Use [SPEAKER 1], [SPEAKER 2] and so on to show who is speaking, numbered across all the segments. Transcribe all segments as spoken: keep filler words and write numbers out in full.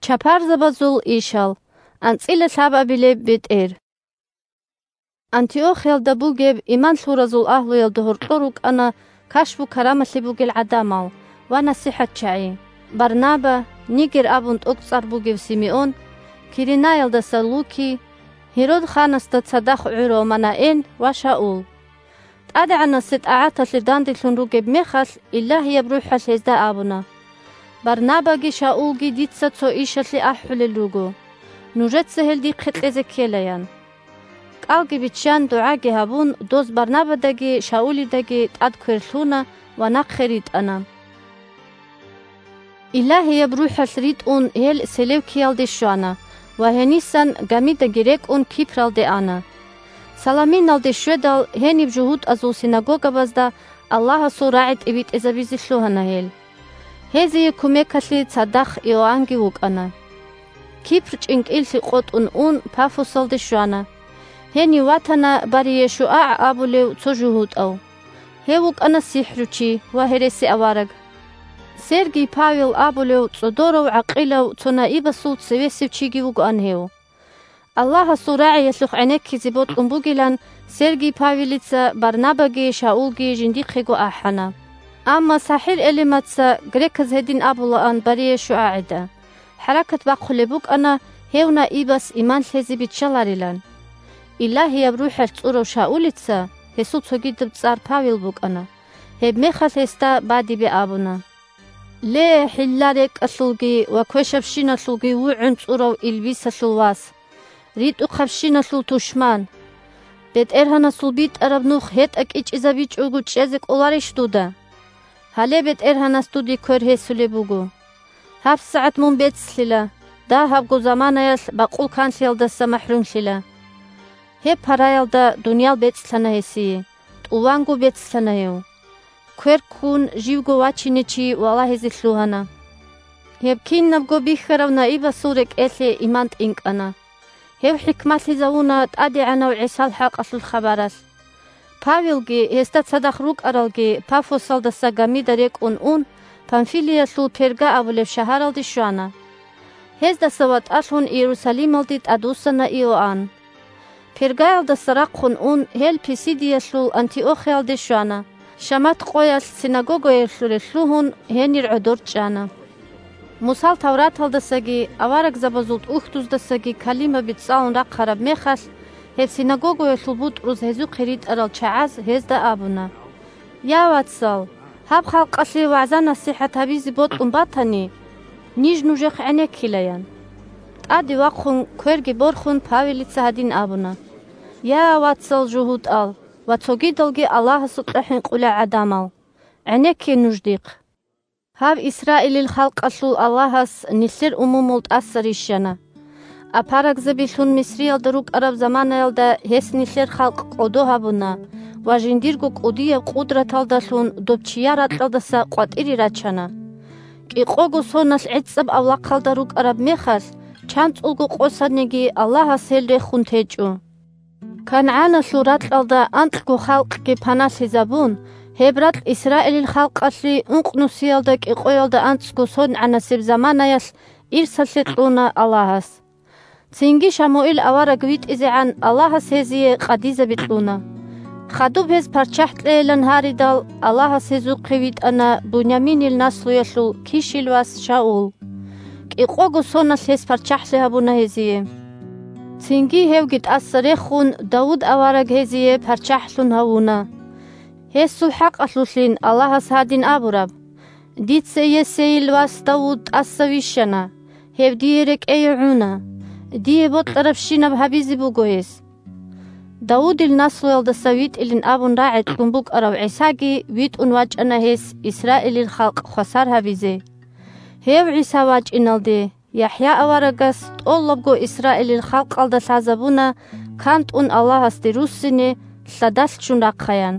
[SPEAKER 1] ჩაფარზაბაზულ იშალ, ანწილე ლაბაბილე ბეტერ. ანტიოხელ და ბუგებ იმან ლურაზულ აჰლუელ დოჰორტორუკ ანა ქაშბუ ქარამალი ბუგელ ადამალ, ვანა სიჰაჩაი. ბარნაბა, ნიგერ აბუნტ ოქწარ ბუგებ სიმეონ, ქირინაელ და სალუკი, ჰიროდ ხანას და ცადახ ዑრო მანაენ ვაშაულ. ტადაანა სეტაათალ დანდილუნ რუგებ მეხალ, ილაჰი ბრუჰალ ჰეზდა აბუნა. ბარნაბაგი შაულგი დიცა ცო იშალი აჰულელ რუგო. ნუჟეცე ჰელდი ყეტლეზე ქელაიან. კალგი ბიჩან დუაგე ჰაბუნ დოს ბარნაბადაგი შაულიდაგი ტად ქერლუნა ვანახერიტანა. ილაჰი ბრუჰალ რიტუნ ელ სელევქიალდე შანა. ვაჰენისან გამიდაგი რეკუნ ქიფრალდე ანა. სალამინალდე შვედალ ჰენი ბჟუჰუტ აზულ სინაგოგაბაზდა ალლაჰ სურაით იბიტ ეზაბიზი შლოჰანა ჰელ. ჰეზი კუმეკალი ცადახ იოანგი უკანა. ქიფრ ჭინკილსი ყოტუნ უნ ფაფოსალდე შანა. ჰენი ვათანა ბარიეშუ ა აბულევ ცოჟუჰუტაუ. ჰევუკანა სიჰრუჩი ვაჰერესი ავარაგ. სერგი პავილ აბულევ წოდოროვ აყილავ ცონა იბასულ ცევესივჩიგი უგანჰეუ. ალლაჰ სურაი ესლუხ ანეკი ზიბოთ უმბუგილან სერგი პავილიცა ბარნაბაგი შაულგი ჟინდიხეგო აჰანა. ამა საჰირ ელემაცა გრეკაზ ჰედინ აბულაან ბარიეშუ აიდა. حركت باقلبوك أنا هونا إبس إيمان هزي بتشلاريلان. إلهي بروح الصورة شاولتسا هسوت سجد بتصار باويل بوك أنا. هب مخل هستا بعدي بأبونا. ليه حلارك أسلقي وكوشبشين أسلقي وعن صورة إلبيس أسلواس. ريد أخبشين أسل تشمان. بيت إرهنا سلبيت أرب نوخ هيت أك إيش إذا بيش أوجو تشازك أولارش دودا. هلا بيت إرهنا ستودي كور هسولي بوجو. هف ساعت من بيت سليلا دا هبقو زمان يس بقول كان سيل دا سمحرون سليلا هي برايل دا دنيال بيت سلنا هسي توانگو بيت سلنا هيو كوير كون جيوگو واچينيچي والله هزي سلوهانا هيب كين نبقو بيخرو نايبا سورك إسي إيمانت إنك أنا هيب حكمات لزاونا تأدي عنا وعيسال حق أصل الخبارات باويلگي هستا صدق روك أرالگي پافوسال دا ساقامي داريك اون اون Памфилия сул перга авулев шаҳаралди шуана. Ҳезда сават ашлун Иерусалималдит адусана Иоанн. Пергаялда сарақхун ун ҳел Писидия сул Антиохиалди шуана. Шамат қоял синагогоер слуреслуҳун ҳенир ӯдурчана. Мусал тавраталдасаги аварак забазулт ухтуздасаги калима битсаун рақ хараб мехас ҳел синагогоер сулбут руз ҳезу қирит арал чааз ҳезда абуна. Яватсал هب خلق أصلي وعزانا الصحة هبيزي بوت أمباتني نيج نوجخ عينيك كلايان تأدي واقخون كويرجي بورخون باويلي تسهدين أبونا يا واتسال جهود آل واتسوغي دلغي الله سطرحين قولا عدامال عينيك نجديق هب إسرائيل الخلق أصلو اللهس نسير أمومولت أسريشانا أبارك زبيلون مصريال دروك أرب زمانيال دا هس نسير خلق قدوها بنا وجنديرگو قودية قدرة الدسون دوبچيارات الدسا قطيري راتشانا كي قوغو سونس عدسب أولا قلدروك أرب ميخاس چانت أولغو قوصانيگي الله سيل ريخون تيجو كان عانا سورات الدا أنتقو خلق كي پاناس هزابون هبرات إسرائيل الخلق أسلي انقنو سيالدا كي قويالدا أنتقو سون عنا سيب زمانايس إرسل ستلونا اللهس تنگي شاموئيل أوارا قويت إزعان الله سيزي قديزة بتلونا خدوب هز پرچحت لیلن هاری دال الله سيزو قويت أنا بنيامين النسل يسلو كيشيل واس شاول كي قوغو سونس هز پرچحت لهبونا هزيه تنگي هوگيت أسريخون داود أوارق هزيه پرچحتلون هونا هزو حق أسلوسلين الله سهادين أبوراب ديت سيه سيل واس داود أسويشنا هف ديرك أيعونا دي بوت طرفشينا بحبيزي بوغوهز داود النسل يلد سويت إلين أبون راعد كنبوك أرو عيساقي ويت أنواج أنا هيس إسرائيل الخلق خسار هبيزي هيو عيسا واج إنالدي يحيى أوارقس تقولبقو إسرائيل الخلق ألد سازبونا كانت أن الله استيروسيني سادس چون راقخيان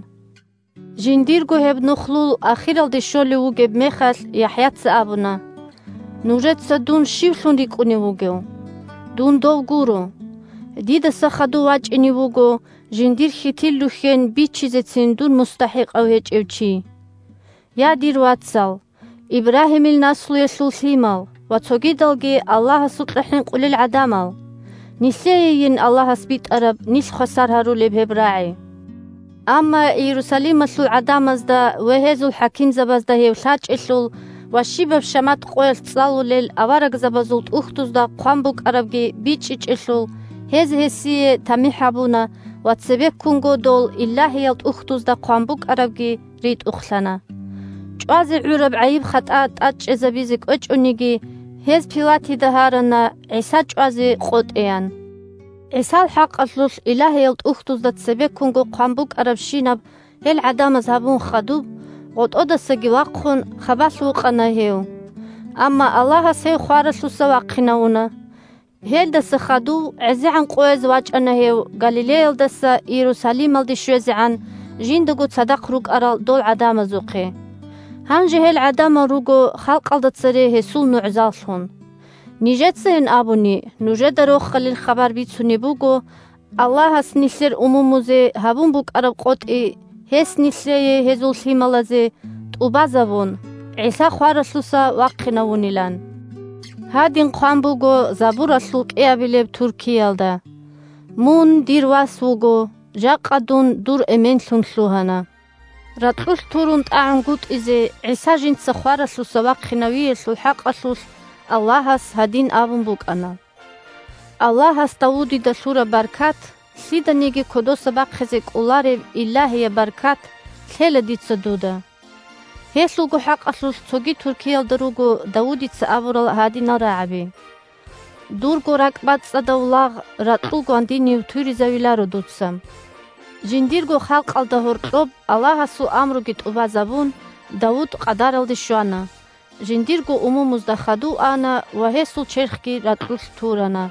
[SPEAKER 1] جنديرگو هب نخلول أخير ألد شولي وغب ميخال يحيى تسابونا نوجد سدون شيوشون ريكوني وغيو دون دوغورو ديدا سخدو واج إني وغو جندير خيتيل لخين بي چيزتين دون مستحق أو هيج اوچي يا دير واتسال إبراهيم النسل يسل سيمال وتوجدلجي الله سطرحين قل العدامل نسيين الله سبيت أرب نس خسر هرو لبهبراعي أما يروساليم سل عدامز دا وهزو الحكيم زباز دا هيوشاج إسول وشيبب شمات قويل تصلالو ليل أوارق زبازولت أختوز دا قوانبوك أربجي بيتشيج إسول هز هسيه تميحابونا واتسبيك كونغو دول إلهي يلت أختوز دا قوانبوك أربجي ريد أخلنا جوازي عرب عيب خطأت أتش إزابيزيك أج أنيجي هز بيلاتي دهارنا عيسى جوازي قود إيان عيسى الحق أصلوش إلهي يلت أختوز دا تسبيك كونغو قوانبوك أرب شينب هل عدام زهبون خدوب قد أدا سجي واقخون خباس وقنا هيو أما الله سيو خوارسو سواقناونا هل دس خدو عزي عن قوي زواج أنا هيو غاليليل دس يروساليم الدي شوزي عن جين دقو تصدق روك أرال دول عدام زوقي هنجي هل عدام روغو خلق الدت سريه سول نعزالشون نيجت سهن أبوني نوجد روخ خليل خبر بيتسوني بوغو الله سنسر أموموزي هبون بوك أرب قطئي هس نسليه هزول سيمالازي تقوبازاون عيسى خوارسلوسا واقناوني لان هادين قوانبوغو زابور أسلوك إيابيليب تركيالدا مون دير واسوغو جاقادون دور إمين سنسلوهانا راتلوش تورون تاعنقوت إزي عيسى جنس خوارسلوسا واقناوية سلحاق أسلوس الله هس هادين آبون بوك أنا الله هس تاودي دا سورة بركات سيدا نيجي كودوسا باقخزيك أولاري إلهي بركات خيلة دي تصدودا هيسلوغو حق أسلوس توغي تركيال دروغو داودي تسابورال هادينا راعبي دورغو راكبات صدولاغ راتلوغو اندينيو توري زاويلارو دوتسام جنديرغو خلق الدهور قلوب الله سو أمرو جيت أبازابون داود قدارال دي شوانا جنديرغو أموموز دا خدو آنا وهيسل چرخكي راتلوش تورانا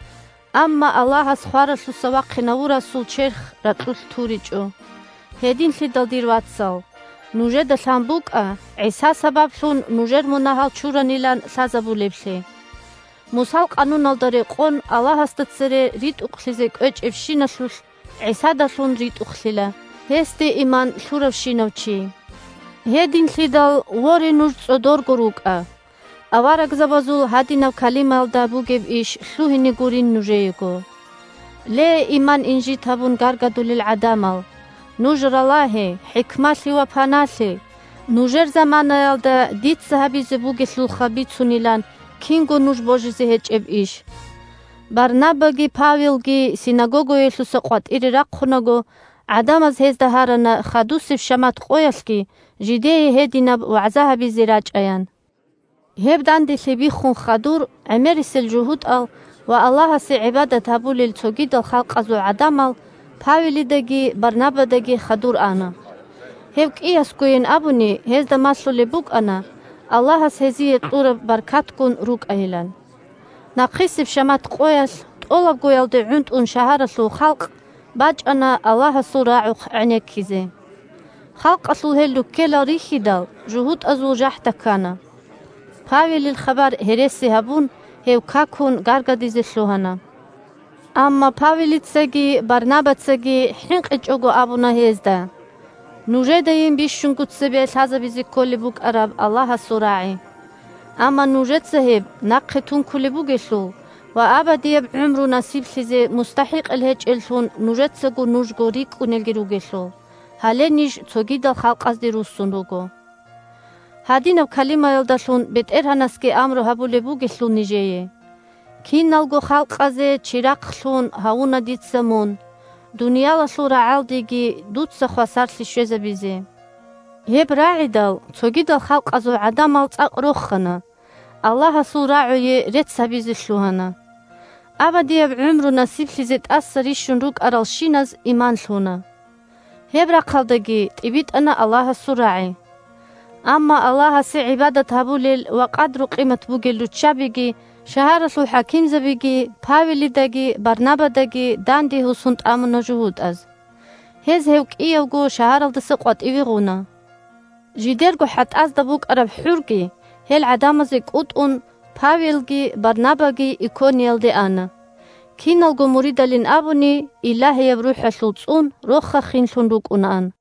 [SPEAKER 1] أما الله سخوار سوسواق نورا سول چرخ راتلوش توريجو هدين سيدل دير واتسال نوجه دسامبوك آ عيسى سبب سون نوجر مناهال چورا نيلان سازابو لبسي موسال قانون الداري قون الله استتسري ريت اقليزيك اج افشينا سوش عيسى دسون ريت اقليلا هستي إيمان شورف شينوچي هدين سيدل ووري نوج صدور گروك آ أوارق زبازول هادينو كلمة دا بوجب إيش سوهني قورين نوجيكو ليه إيمان إنجي تابون غارغدو للعدامل نوجر الله حكماسي وباناسي نوجر زمان يالدا ديت صحابي زبوغي سلخابيت سونيلان كينغو نوج بوجي زهج إب إيش برناباگي پاويلگي سيناغوغو يسوس قوات إري راقخوناغو عدام از هز دهارنا خدوسف شمات قويسكي جيدي هدينب وعزاها بزراج أيان هبدان دي سبيخون خدور عمر الجهود ال والله سي عبادة هبول التوجيد الخلق ازو عدامل باولي دغي برنابا دغي خدور انا هبك ايسكوين ابوني هز دماسلو لبوك انا الله سيزي طور بركات كون روك ايلان ناقيس بشمات قويس طولب قويل دي عند ان شهر سو خلق باج انا الله صراع عنيك كيزي خلق اصل هلو كلا ريخي دال جهود ازو جحتكانا باويل الخبر هرسي هبون هيو كاكون غارغدي زسلوهنا اما باويل تسجي برنابا تسجي حنق اجوغو ابونا هيزدا نوجه دايم بيشون كتسبي سازا بيزي كل بوك عرب الله الصراعي اما نوجه تسهب ناقتون كل بوكسو وابدي بعمرو نصيب سيزي مستحق الهج السون نوجه تسجو نوجو ريك ونلجروغسو هالي نيج توجيد الخلق از دي روسونوغو هادينو كلمة يلدسون بتئرهنسكي أمرو هبو لبوغي سلون نيجيه كين نلغو خلق ازي چراق سلون هاونا ديت سمون دنيا لسورة عالديگي دوت سخواسار سيشوزة بيزي هيب راعي دل توجيد الخلق ازو عدام التاق روخنا الله سوراعي ريت سبيزي سلوهنا أبدي بعمرو نصيب سيزيت أسريشون روك أرالشينز إيمان سلونا هيب راقالدگي تبيت أنا الله سوراعي أما الله سي عبادة هبوليل وقدر قيمة بوغي لوتشابيجي شهر سو حكيم زبيجي باولي داجي برنابا داجي داندي هوسونت آمنا جهود از هز هيوك إيوغو شهر الدسقوات إيوغونا جيديرغو حت از دبوك أرب حورجي هل عدامزيك أوتون باولجي برناباجي إيكونيال دي آنا كينالغو مريدا لين أبوني إلهي يبروح سلطسون روخا خين سندوك أنان